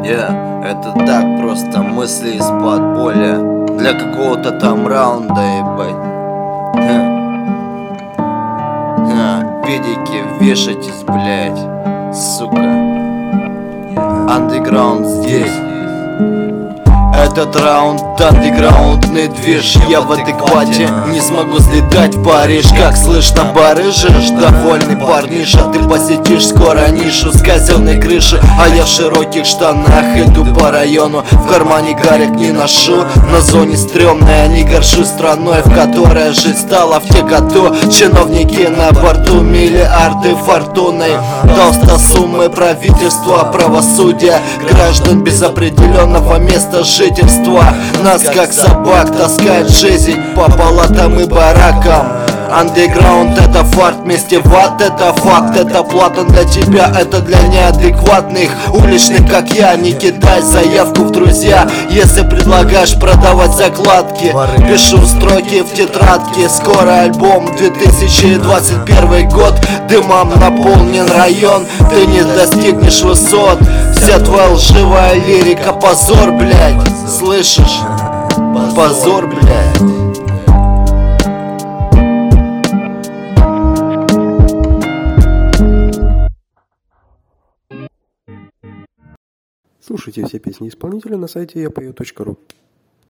Это так просто мысли из подполья для какого-то там раунда, ебать. Педики, вешайтесь, блять, сука. Андеграунд здесь. Этот раунд андеграундный движ. Я в адеквате, не смогу слетать в Париж. Как слышно, барыжишь, довольный парниша. Ты посетишь скоро нишу с казенной крыши, а я в широких штанах иду по району. В кармане гарик не ношу, на зоне стрёмная. Не горжусь страной, в которой жить стала в те году. Чиновники на борту, миллиарды фортуной. Толстосумы правительства, правосудия, граждан без определенного места жительства. Нас как собак таскает жизнь по палатам и баракам. Андеграунд — это фарт, вместе в ад — это факт. Это плата для тебя, это для неадекватных уличных, как я. Не кидай заявку в друзья, если предлагаешь продавать закладки. Пишу строки в тетрадке, скоро альбом 2021 год. Дымом наполнен район, ты не достигнешь высот. Вся твоя лживая лирика — позор, блядь. Слышишь? Позор, блядь. Слушайте все песни исполнителя на сайте yapою.ru.